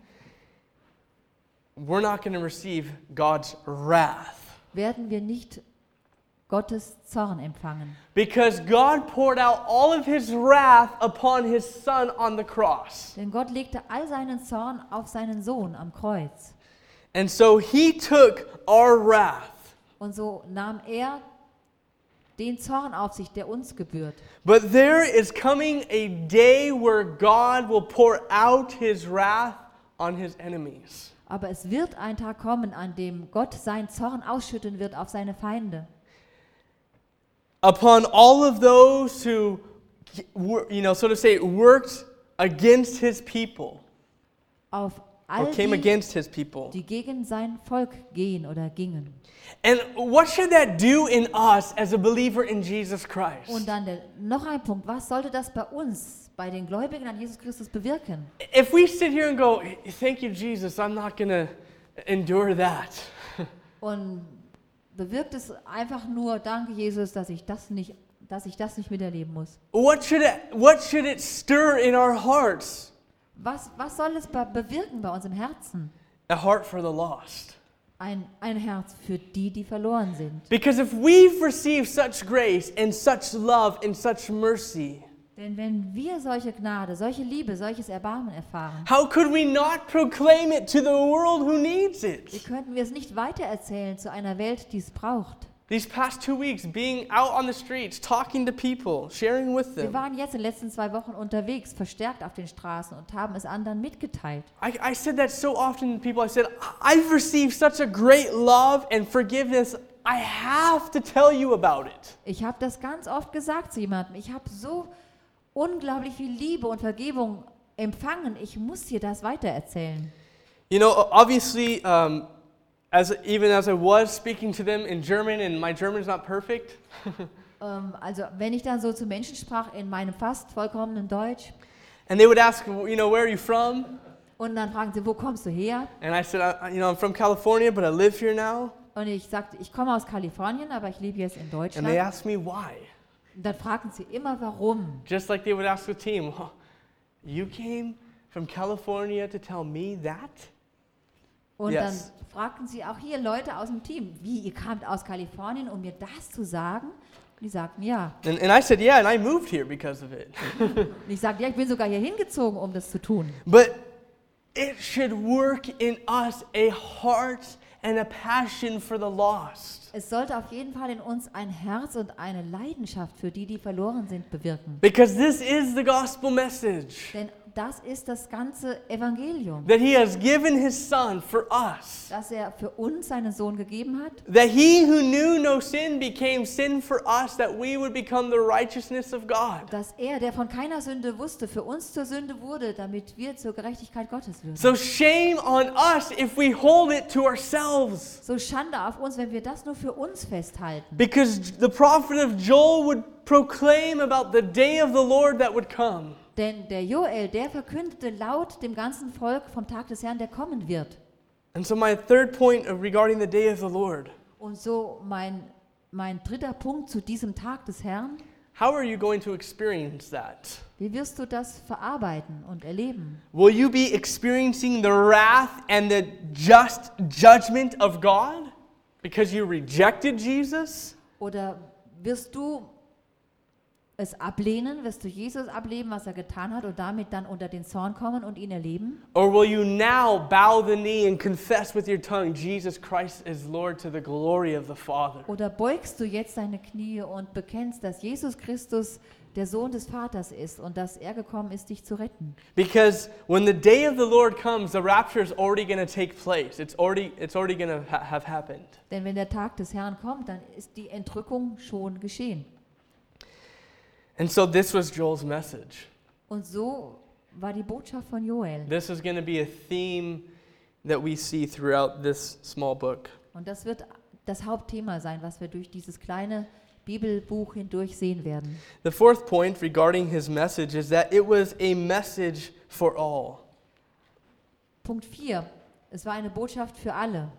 we're not going to receive God's wrath. werden wir nicht Gottes Zorn empfangen. Because God poured out all of His wrath upon His Son on the cross. Denn Gott legte all seinen Zorn auf seinen Sohn am Kreuz. And so He took our wrath. Und so nahm er den Zorn auf sich, der uns gebührt. But there is coming a day where God will pour out His wrath on His enemies. Aber es wird ein Tag kommen, an dem Gott seinen Zorn ausschütten wird auf seine Feinde. Upon all of those who, so to say, worked against His people, Auf or all came die, against His people. die gegen sein Volk gehen oder gingen. And what should that do in us as a believer in Jesus Christ? Und dann noch ein Punkt, was sollte das bei uns, bei den Gläubigen an Jesus Christus bewirken? If we sit here and go, thank you, Jesus, I'm not going to endure that. Und bewirkt es einfach nur, danke Jesus, dass ich das nicht miterleben muss. What should it stir in our hearts? Was soll es bewirken bei uns im Herzen? A heart for the lost. Ein Herz für die, die verloren sind. Because if we've received such grace and such love and such mercy, Denn wenn wir solche Gnade, solche Liebe, solches Erbarmen erfahren, how could we not proclaim it to the world who needs wie it? könnten wir es nicht weitererzählen zu einer Welt, die es braucht? These past 2 weeks, being out on the streets, talking to people, sharing with Wir them. waren jetzt in den letzten 2 Wochen unterwegs, verstärkt auf den Straßen und haben es anderen mitgeteilt. I said that so often to people. I said, I've received such a great love and forgiveness. I have to tell you about it. Ich habe das ganz oft gesagt zu jemandem. Ich habe so unglaublich viel Liebe und Vergebung empfangen. Ich muss dir das weitererzählen. You know, obviously, even as I was speaking to them in German, and my German's not perfect. Also wenn ich dann so zu Menschen sprach in meinem fast vollkommenen Deutsch And they would ask, where are you from? und dann fragen sie, wo kommst du her? And I said, I'm from California, but I live here now. Und ich sagte, ich komme aus Kalifornien, aber ich lebe jetzt in And they Deutschland. asked me why. Und dann fragten sie immer, warum. Just like they would ask the team, you came from California to tell me that? Und Yes. dann fragten sie auch hier Leute aus dem Team, wie, ihr kamt aus Kalifornien, um mir das zu sagen? Die sagten ja. And I said, yeah, and I moved here because of it. Und ich sagte, ja, ich bin sogar hier hingezogen, um das zu tun. But it should work in us a heart and a passion for the lost. Es sollte auf jeden Fall in uns ein Herz und eine Leidenschaft für die, die verloren sind, bewirken. Because this is the gospel message. Denn das ist das ganze Evangelium, That he has given his son for us. dass er für uns seinen Sohn gegeben hat. That he who knew no sin became sin for us, that we would become the righteousness of God. Dass er, der von keiner Sünde wusste, für uns zur Sünde wurde, damit wir zur Gerechtigkeit Gottes würden. So shame on us if we hold it to ourselves. So Schande auf uns, wenn wir das nur für uns festhalten. Because the prophet of Joel would proclaim about the day of the Lord that would come. Denn der Joel, der verkündete laut dem ganzen Volk vom Tag des Herrn, der kommen wird. And so my third point regarding the day of the Lord. Und so mein dritter Punkt zu diesem Tag des Herrn. How are you going to experience that? Wie wirst du das verarbeiten und erleben? Will you be experiencing the wrath and the just judgment of God because you rejected Jesus? Oder wirst du es ablehnen, wirst du Jesus ablehnen, was er getan hat und damit dann unter den Zorn kommen und ihn erleben? Or will you now bow the knee and confess with your tongue Jesus Christ is Lord to the glory of the Father? Oder beugst du jetzt deine Knie und bekennst, dass Jesus Christus der Sohn des Vaters ist und dass er gekommen ist, dich zu retten? Because when the day of the Lord comes, the rapture is already going to take place. It's already going to have happened. Denn wenn der Tag des Herrn kommt, dann ist die Entrückung schon geschehen. And so this was Joel's message. Und so war die Botschaft von Joel. This is going to be a theme that we see throughout this small book. Und das wird das Hauptthema sein, was wir durch dieses kleine Bibelbuch hindurch sehen werden. The fourth point regarding his message is that it was a message for all. Punkt 4. Es war eine Botschaft für alle.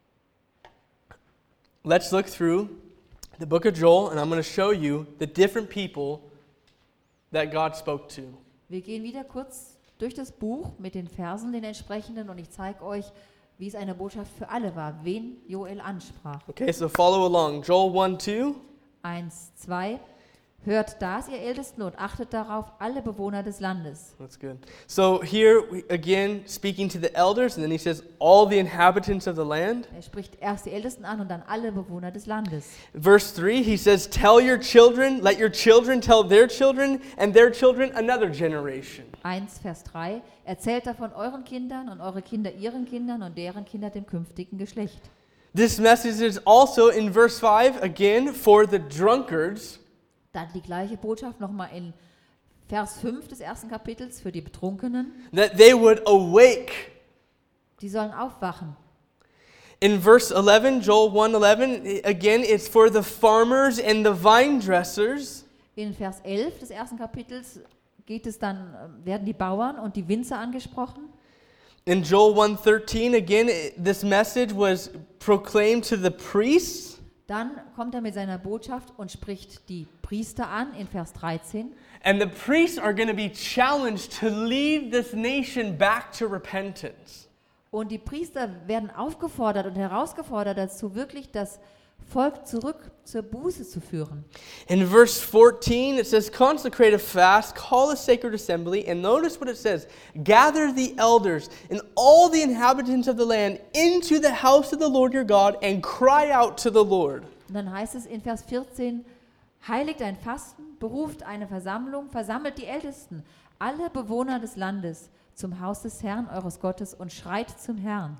Let's look through the book of Joel, and I'm going to show you the different people that God spoke to. Wir gehen wieder kurz durch das Buch mit den Versen, den entsprechenden, und ich zeige euch, wie es eine Botschaft für alle war, wen Joel ansprach. Okay, so follow along. Joel 1:2. 1, 2. Hört das, ihr Ältesten, und achtet darauf, alle Bewohner des Landes. That's good. So here, again, speaking to the elders, and then he says, all the inhabitants of the land. Er spricht erst die Ältesten an und dann alle Bewohner des Landes. Verse 3, he says, tell your children, let your children tell their children, and their children another generation. 1, Vers 3. Erzählt davon euren Kindern und eure Kinder ihren Kindern und deren Kinder dem künftigen Geschlecht. This message is also in verse 5, again, for the drunkards. Dann die gleiche Botschaft nochmal in Vers 5 des ersten Kapitels für die Betrunkenen. That they would awake. Die sollen aufwachen. In verse 11, Joel 1:11, again, it's for the farmers and the vine dressers. In Vers 11 des ersten Kapitels geht es dann, werden die Bauern und die Winzer angesprochen. In Joel 1:13, again, this message was proclaimed to the priests. Dann kommt er mit seiner Botschaft und spricht die Priester an in Vers 13. And the priests are going to be challenged to lead this nation back to repentance. Und die Priester werden aufgefordert und herausgefordert dazu, wirklich das Volk zurück zur Buße zu führen. In verse 14, it says, consecrate a fast, call a sacred assembly, and notice what it says, gather the elders and all the inhabitants of the land into the house of the Lord your God and cry out to the Lord. Und dann heißt es in Vers 14, heiligt ein Fasten, beruft eine Versammlung, versammelt die Ältesten, alle Bewohner des Landes zum Haus des Herrn, eures Gottes, und schreit zum Herrn.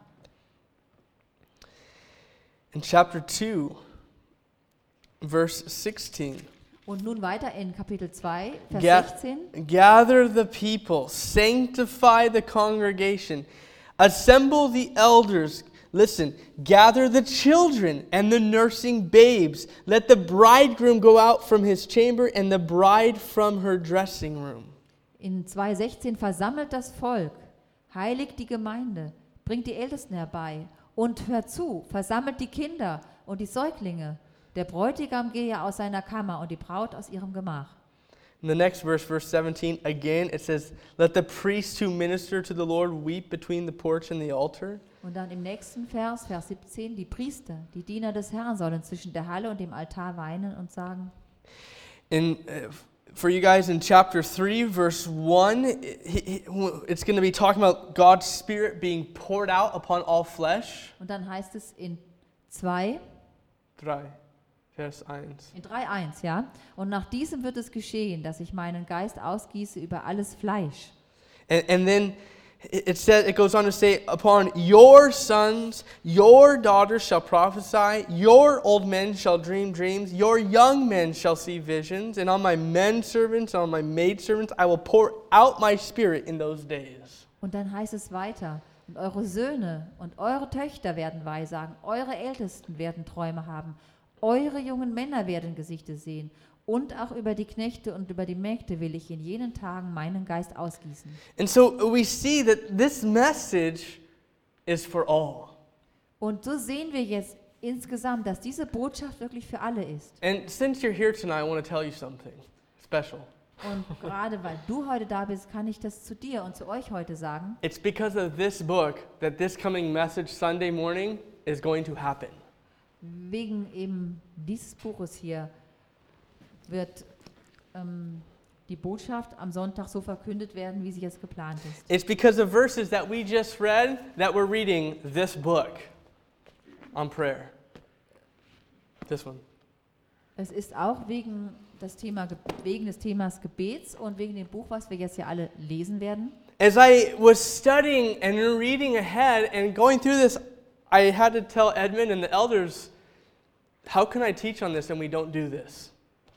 In chapter 2, verse 16. Und nun weiter in Kapitel 2, Vers Ga- 16. Gather the people, sanctify the congregation, assemble the elders. Listen, gather the children and the nursing babes. Let the bridegroom go out from his chamber and the bride from her dressing room. In 2,16 versammelt das Volk, heiligt die Gemeinde, bringt die Ältesten herbei und hört zu, versammelt die Kinder und die Säuglinge. Der Bräutigam gehe aus seiner Kammer und die Braut aus ihrem Gemach. In the next verse, verse 17, again it says, let the priests who minister to the Lord weep between the porch and the altar. Und dann im nächsten Vers, Vers 17, die Priester, die Diener des Herrn sollen zwischen der Halle und dem Altar weinen und sagen, For you guys in chapter 3, verse 1, it's going to be talking about God's Spirit being poured out upon all flesh. Und dann heißt es in 2, 3, Vers 1. in 3,1, ja. Und nach diesem wird es geschehen, dass ich meinen Geist ausgieße über alles Fleisch. And then it goes on to say, upon your sons, your daughters shall prophesy, your old men shall dream dreams, your young men shall see visions, and on my men servants, and on my maid servants, I will pour out my Spirit in those days. Und dann heißt es weiter, und eure Söhne und eure Töchter werden Weissagen, eure Ältesten werden Träume haben, eure jungen Männer werden Gesichter sehen, und auch über die Knechte und über die Mägde will ich in jenen Tagen meinen Geist ausgießen. And so we see that this message is for all. Und so sehen wir jetzt insgesamt, dass diese Botschaft wirklich für alle ist. And since you're here tonight, I want to tell you something special. Und gerade weil du heute da bist, kann ich das zu dir und zu euch heute sagen. It's because of this book that this coming message Sunday morning is going to happen. Wegen eben dieses Buches hier wird die Botschaft am Sonntag so verkündet werden, wie sie jetzt geplant ist. It's because of verses that we just read that we're reading this book on prayer. This one. Es ist auch wegen des Themas Gebets und wegen dem Buch, was wir jetzt hier alle lesen werden. As I was studying and reading ahead and going through this, I had to tell Edmund and the elders, how can I teach on this and we don't do this?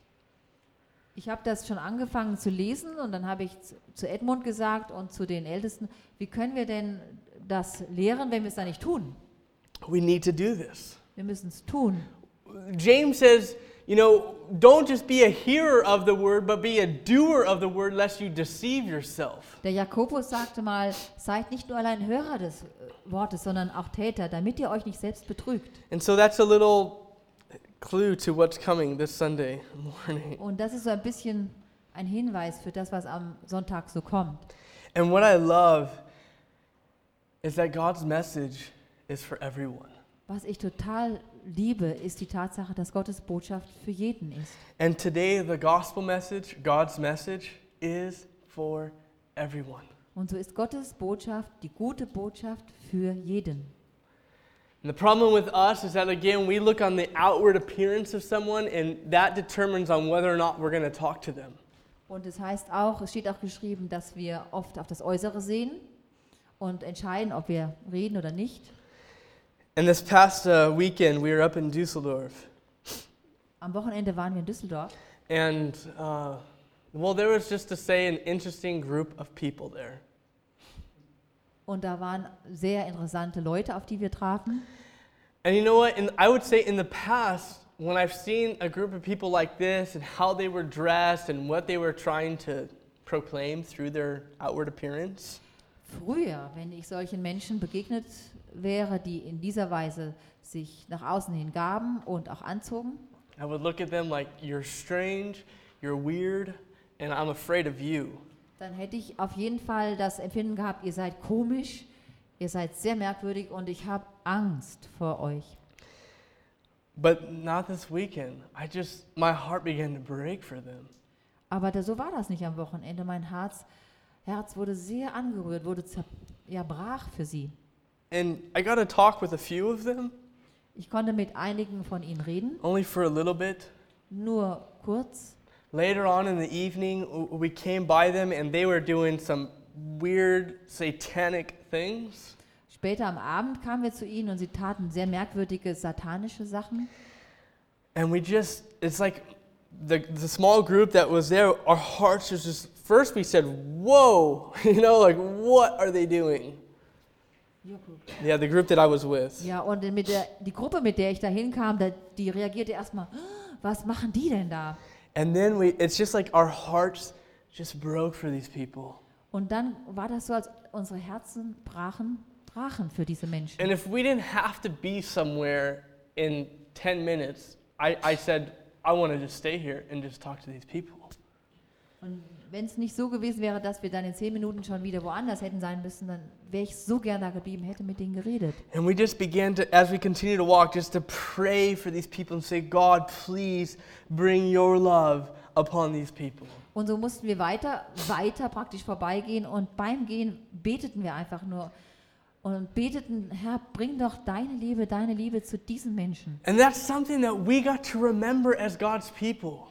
Ich habe das schon angefangen zu lesen und dann habe ich zu Edmund gesagt und zu den Ältesten, wie können wir denn das lehren, wenn wir es da nicht tun? We need to do this. Wir müssen es tun. James says, don't just be a hearer of the word, but be a doer of the word, lest you deceive yourself. Der Jakobus sagte mal, seid nicht nur allein Hörer des Wortes, sondern auch Täter, damit ihr euch nicht selbst betrügt. And so that's a little clue to what's coming this Sunday morning. Und das ist so ein bisschen ein Hinweis für das, was am Sonntag so kommt. And what I love is that God's message is for everyone. Was ich total liebe, ist die Tatsache, dass Gottes Botschaft für jeden ist. And today the gospel message, God's message, is for everyone. Und so ist Gottes Botschaft die gute Botschaft für jeden. And the problem with us is that, again, we look on the outward appearance of someone and that determines on whether or not we're going to talk to them. Und es heißt auch, es steht auch geschrieben, dass wir oft auf das Äußere sehen und entscheiden, ob wir reden oder nicht. And this past weekend, we were up in Düsseldorf. Am Wochenende waren wir in Düsseldorf. And, there was just to say an interesting group of people there. Und da waren sehr interessante Leute, auf die wir trafen. And you know what? I would say in the past, when I've seen a group of people like this and how they were dressed and what they were trying to proclaim through their outward appearance, Früher, wenn ich solchen Menschen begegnet wäre, die in dieser Weise sich nach außen hin gaben und auch anzogen, I would look at them like, you're strange, you're weird, and I'm afraid of you. dann hätte ich auf jeden Fall das Empfinden gehabt, ihr seid komisch, ihr seid sehr merkwürdig und ich habe Angst vor euch. But not this weekend. My heart began to break for them. Aber so war das nicht am Wochenende. Mein Herz wurde sehr angerührt, brach für sie. And I got to talk with a few of them, Ich konnte mit einigen von ihnen reden, only for a little bit. nur kurz. Later on in the evening, we came by them and they were doing some weird satanic things. Später am Abend kamen wir zu ihnen und sie taten sehr merkwürdige satanische Sachen. And it's like the small group that was there, our hearts just, first we said, whoa, like what are they doing? Yeah, the group that I was with. Ja, und die Gruppe, mit der ich da hinkam, die reagierte erstmal, was machen die denn da? And then it's just like our hearts just broke for these people. Und dann war das so, als unsere Herzen brachen für diese Menschen. And if we didn't have to be somewhere in 10 minutes, I said, I want to just stay here and just talk to these people. Und wenn es nicht so gewesen wäre, dass wir dann in 10 Minuten schon wieder woanders hätten sein müssen, dann wäre ich so gern da geblieben, hätte mit denen geredet. And we just began to, as we continue to walk, just to pray for these people and say, God, please bring your love upon these people. Und so mussten wir weiter praktisch vorbeigehen und beim Gehen beteten wir einfach nur und beteten, Herr, bring doch deine Liebe zu diesen Menschen. And that's something that we got to remember as God's people.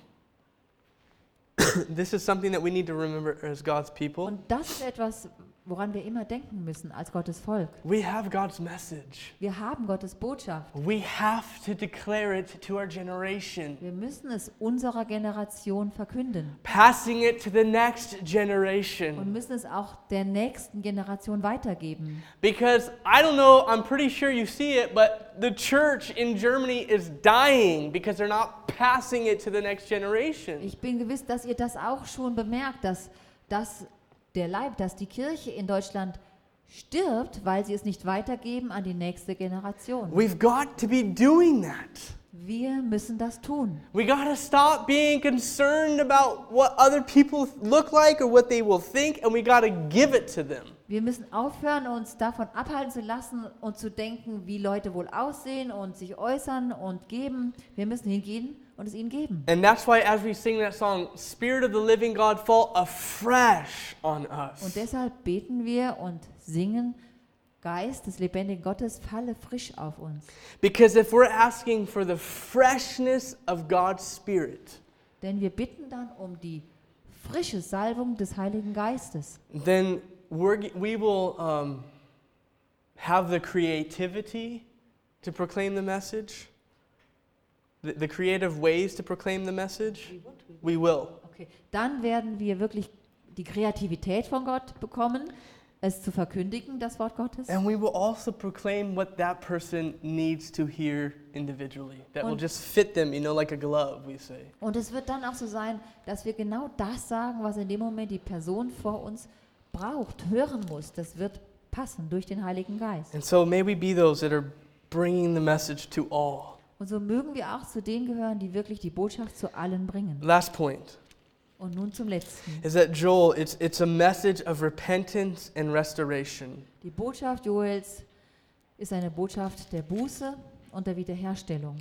This is something that we need to remember as God's people. Und das ist etwas, woran wir immer denken müssen als Gottes Volk. We have God's message. Wir haben Gottes Botschaft. We have to declare it to our generation, Wir müssen es unserer Generation verkünden passing it to the next und generation. müssen es auch der nächsten Generation weitergeben. Because I don't know, I'm pretty sure you see it, but the church in Germany is dying because they're not passing it to the next generation. Ich bin gewiss, dass ihr das auch schon bemerkt, dass die Kirche in Deutschland stirbt, weil sie es nicht weitergeben an die nächste Generation. We've got to be doing that. Wir müssen das tun. We got to stop being concerned about what other people look like or what they will think, and we got to give it to them. Wir müssen aufhören, uns davon abhalten zu lassen und zu denken, wie Leute wohl aussehen und sich äußern und geben. Wir müssen hingehen und es ihnen geben. And that's why as we sing that song, Spirit of the living God, fall afresh on Und us. deshalb beten wir und singen, Geist des lebendigen Gottes, falle frisch auf uns. Because if we're asking for the freshness of God's Spirit, Denn wir bitten dann um die frische Salbung des Heiligen Geistes. then we will have the creativity to proclaim the message, the creative ways to proclaim the message. We will. Okay. Dann werden wir wirklich die Kreativität von Gott bekommen, es zu verkündigen, das Wort Gottes. And we will also proclaim what that person needs to hear individually. That will Und- just fit them, like a glove, we say. Und es wird dann auch so sein, dass wir genau das sagen, was in dem Moment die Person vor uns braucht, hören muss. Das wird passen durch den Heiligen Geist. And so may we be those that are bringing the message to all. Und so mögen wir auch zu denen gehören, die wirklich die Botschaft zu allen bringen. Last point Und nun zum Letzten. is that Joel, it's a message of repentance and restoration. Die Botschaft Joels ist eine Botschaft der Buße und der Wiederherstellung.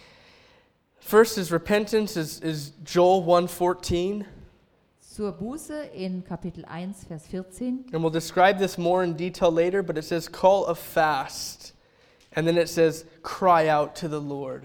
First is repentance is Joel 1:14, Zur Buße in Kapitel 1, Vers 14. and we'll describe this more in detail later, but it says call a fast, and then it says cry out to the Lord.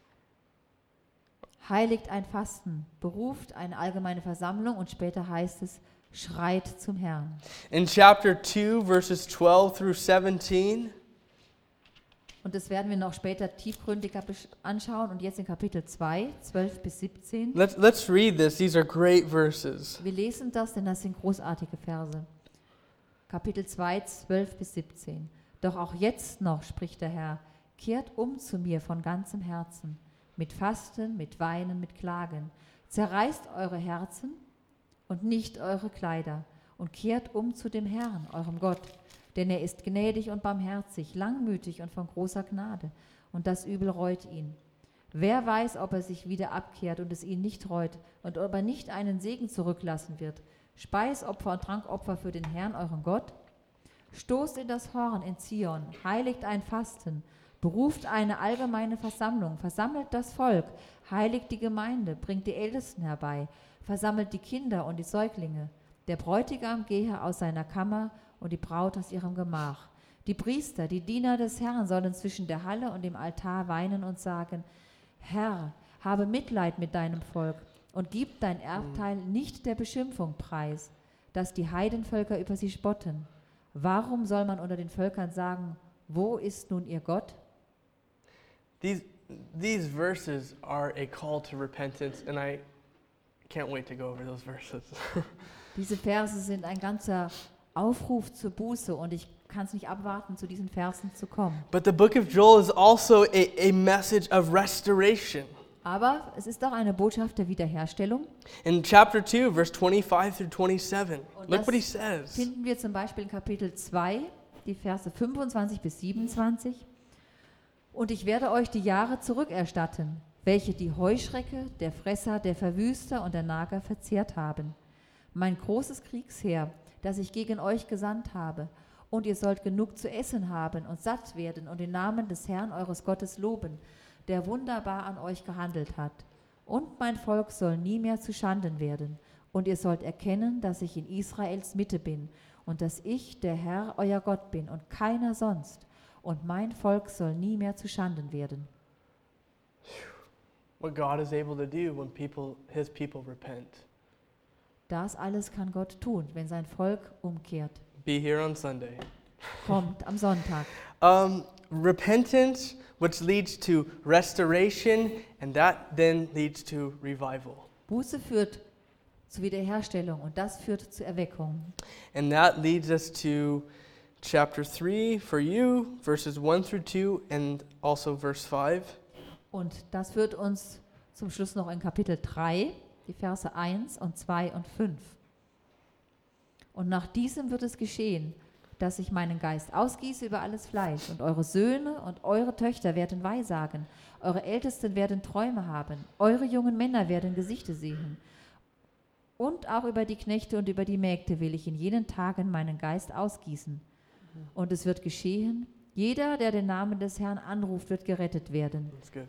Heiligt ein Fasten, beruft eine allgemeine Versammlung und später heißt es, schreit zum Herrn. In chapter 2, verses 12 through 17, Und das werden wir noch später tiefgründiger anschauen. Und jetzt in Kapitel 2, 12 bis 17. let's read this. These are great verses. Wir lesen das, denn das sind großartige Verse. Kapitel 2, 12 bis 17. Doch auch jetzt noch, spricht der Herr, kehrt um zu mir von ganzem Herzen, mit Fasten, mit Weinen, mit Klagen. Zerreißt eure Herzen und nicht eure Kleider und kehrt um zu dem Herrn, eurem Gott. Denn er ist gnädig und barmherzig, langmütig und von großer Gnade. Und das Übel reut ihn. Wer weiß, ob er sich wieder abkehrt und es ihn nicht reut und ob er nicht einen Segen zurücklassen wird. Speisopfer und Trankopfer für den Herrn, euren Gott. Stoßt in das Horn in Zion, heiligt ein Fasten, beruft eine allgemeine Versammlung, versammelt das Volk, heiligt die Gemeinde, bringt die Ältesten herbei, versammelt die Kinder und die Säuglinge. Der Bräutigam gehe aus seiner Kammer und die Braut aus ihrem Gemach. Die Priester, die Diener des Herrn sollen zwischen der Halle und dem Altar weinen und sagen, Herr, habe Mitleid mit deinem Volk und gib dein Erbteil nicht der Beschimpfung preis, dass die Heidenvölker über sie spotten. Warum soll man unter den Völkern sagen, wo ist nun ihr Gott? These verses are a call to repentance, and I can't wait to go over those verses. Diese Verse sind ein ganzer Aufruf zur Buße und ich kann es nicht abwarten, zu diesen Versen zu kommen. But the book of Joel is also a message of restoration. Aber es ist auch eine Botschaft der Wiederherstellung. In chapter 2, verse 25 through 27, Und look das what he says. finden wir zum Beispiel in Kapitel 2, die Verse 25 bis 27. Und ich werde euch die Jahre zurückerstatten, welche die Heuschrecke, der Fresser, der Verwüster und der Nager verzehrt haben. mein großes Kriegsheer, das ich gegen euch gesandt habe. Und ihr sollt genug zu essen haben und satt werden und den Namen des Herrn eures Gottes loben, der wunderbar an euch gehandelt hat. Und mein Volk soll nie mehr zu Schanden werden. Und ihr sollt erkennen, dass ich in Israels Mitte bin und dass ich der Herr, euer Gott bin und keiner sonst. Und mein Volk soll nie mehr zu Schanden werden. What God is able to do when His people repent. Das alles kann Gott tun, wenn sein Volk umkehrt. Be here on Sunday. Kommt am Sonntag. Repentance, which leads to restoration, and that then leads to revival. Buße führt zu Wiederherstellung und das führt zur Erweckung. And that leads us to chapter 3 for you, verses 1 through 2, and also verse 5. Und das führt uns zum Schluss noch in Kapitel 3, die Verse 1 und 2 und 5. Und nach diesem wird es geschehen, dass ich meinen Geist ausgieße über alles Fleisch, und eure Söhne und eure Töchter werden Weissagen, eure Ältesten werden Träume haben, eure jungen Männer werden Gesichter sehen. Und auch über die Knechte und über die Mägde will ich in jenen Tagen meinen Geist ausgießen. Und es wird geschehen, jeder, der den Namen des Herrn anruft, wird gerettet werden. That's good.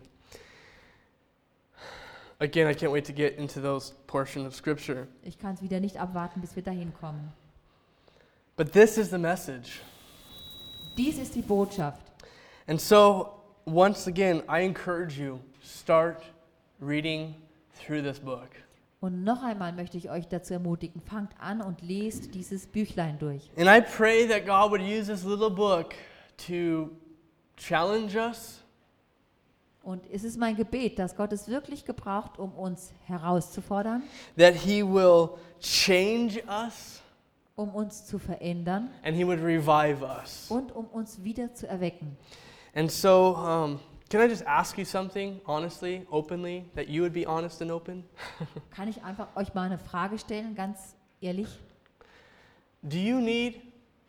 Again, I can't wait to get into those portions of Scripture. Ich kann es wieder nicht abwarten, bis wir dahin kommen. But this is the message. Dies ist die Botschaft. And so, once again, I encourage you, start reading through this book. Und noch einmal möchte ich euch dazu ermutigen, fangt an und lest dieses Büchlein durch. And I pray that God would use this little book to challenge us, Und es ist mein Gebet, dass Gott es wirklich gebraucht, um uns herauszufordern, that He will change us, um uns zu verändern and He would revive us. und um uns wieder zu erwecken. And so, can I just ask you something, honestly, openly, that you would be honest and open? Kann ich einfach euch mal eine Frage stellen, ganz ehrlich? Do you need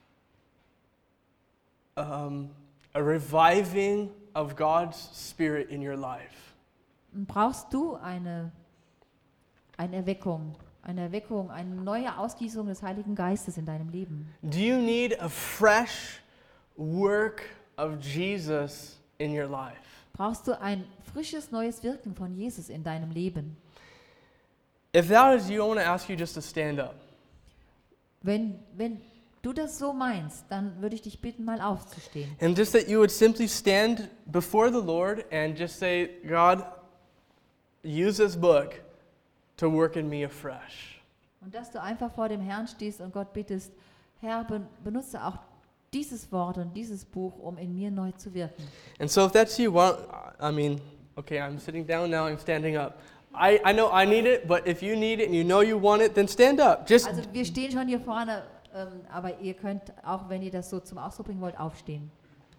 a reviving of God's Spirit in your life? Brauchst du eine Erweckung, eine neue Ausgießung des Heiligen Geistes in deinem Leben? Do you need a fresh work of Jesus in your life? Brauchst du ein frisches, neues Wirken von Jesus in deinem Leben? If that is you, I want to ask you just to stand up. Wenn du das so meinst, dann würde ich dich bitten, mal aufzustehen. And just that you would simply stand before the Lord and just say, God, use this book to work in me afresh. Und dass du einfach vor dem Herrn stehst und Gott bittest, Herr, benutze auch dieses Wort und dieses Buch, um in mir neu zu wirken. And so if that's you, okay, I'm sitting down now, I'm standing up. I know I need it, but if you need it and you know you want it, then stand up. Just Also wir stehen schon hier vorne, aber ihr könnt auch, wenn ihr das so zum Ausdruck bringen wollt, aufstehen.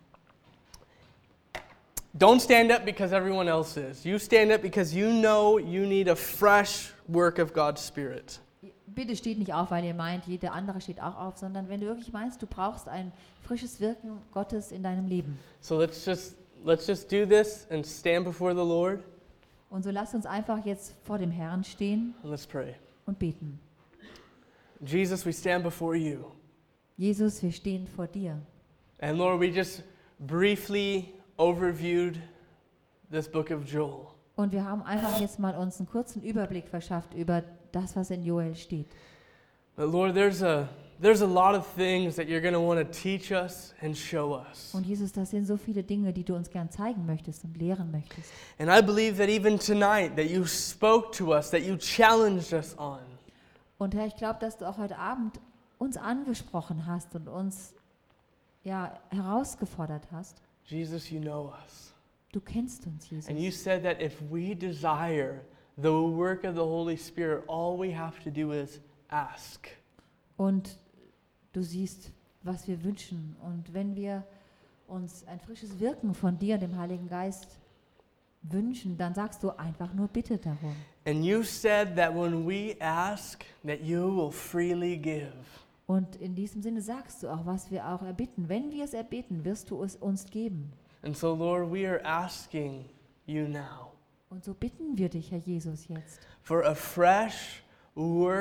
don't stand up because everyone else is. You stand up because you know you need a fresh work of God's Spirit. Bitte steht nicht auf, weil ihr meint, jeder andere steht auch auf, sondern wenn du wirklich meinst, du brauchst ein frisches Wirken Gottes in deinem Leben. So let's just do this and stand before the Lord Und so lasst uns einfach jetzt vor dem Herrn stehen and let's pray. und beten. Jesus, we stand before you. Jesus, wir stehen vor dir. And Lord, we just briefly overviewed this book of Joel. Und wir haben einfach jetzt mal uns einen kurzen Überblick verschafft über das, was in Joel steht. But Lord, there's a lot of things that you're going to want to teach us and show us. Und Jesus, das sind so viele Dinge, die du uns gern zeigen möchtest und lehren möchtest. And I believe that even tonight that you spoke to us, that you challenged us on. Und Herr, ich glaube, dass du auch heute Abend uns angesprochen hast und uns herausgefordert hast. Jesus, you know us. Du kennst uns, Jesus. And you said that if we desire the work of the Holy Spirit, all we have to do is ask. Und du siehst, was wir wünschen. Und wenn wir uns ein frisches Wirken von dir, dem Heiligen Geist, wünschen, dann sagst du einfach nur bitte darum. And you said that when we ask, that you will freely give. Und in diesem Sinne sagst du auch, was wir auch erbitten. Wenn wir es erbitten, wirst du es uns geben. And so, Lord, we are asking you now Und so bitten wir dich, Herr Jesus, jetzt for a fresh work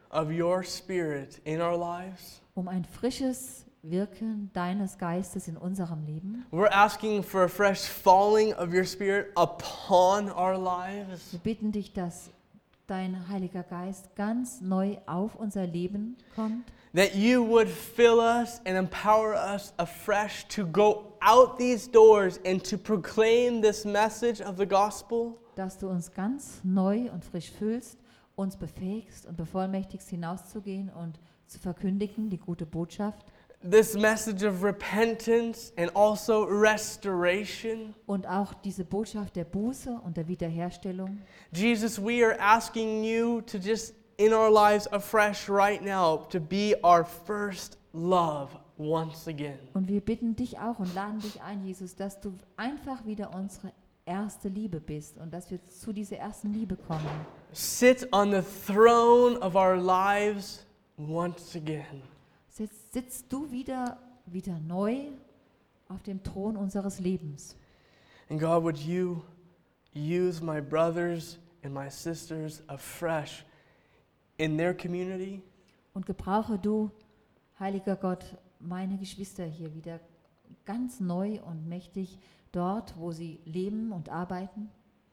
of your Spirit in our lives. um ein frisches Wirken deines Geistes in unserem Leben. We're asking for a fresh falling of your Spirit upon our lives. Wir bitten dich, dass dein Heiliger Geist ganz neu auf unser Leben kommt, That you would fill us and empower us afresh to go out these doors and to proclaim this message of the gospel. dass du uns ganz neu und frisch füllst, uns befähigst und bevollmächtigst, hinauszugehen und zu verkündigen die gute Botschaft This message of repentance and also restoration. und auch diese Botschaft der Buße und der Wiederherstellung. Jesus, we are asking you to just in our lives afresh right now to be our first love once again. Und wir bitten dich auch und laden dich ein, Jesus, dass du einfach wieder unsere erste Liebe bist und dass wir zu dieser ersten Liebe kommen. Sit on the throne of our lives once again. Sitzt du wieder neu auf dem Thron unseres Lebens. And God, would you use my brothers and my sisters afresh in their community? Und gebrauche du, heiliger Gott, meine Geschwister hier wieder ganz neu und mächtig dort, wo sie leben und arbeiten,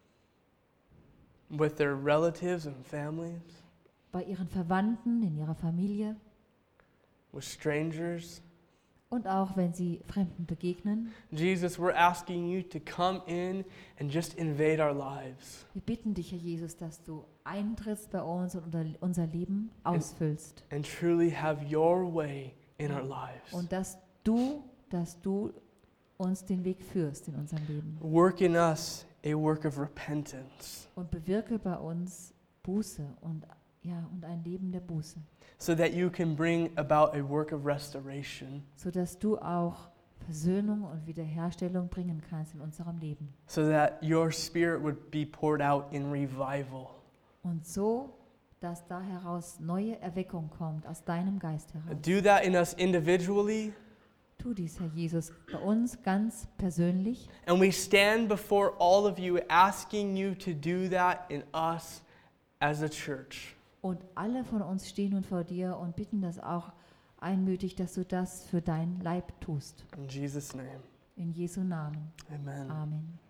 With their relatives and families, bei ihren Verwandten, in ihrer Familie with strangers. und auch wenn sie Fremden begegnen. Jesus, we're asking you to come in and just invade our lives. Wir bitten dich, Herr Jesus, dass du eintrittst bei uns und unser Leben ausfüllst. And truly have your way in our lives. Und dass du uns den Weg führst in unserem Leben. Work in us a work of repentance Und bewirke bei uns Buße und ein Leben der Buße, so that you can bring about a work of restoration, sodass du auch Versöhnung und Wiederherstellung bringen kannst in unserem Leben. so that your spirit would be poured out in revival. Und so, dass da heraus neue Erweckung kommt aus deinem Geist heraus. Do that in us individually, Tu dies, Herr Jesus, bei uns ganz persönlich. and we stand before all of you asking you to do that in us as a church. Und alle von uns stehen nun vor dir und bitten das auch einmütig, dass du das für dein Leib tust. In Jesus' name, In Jesu Namen. amen. Amen.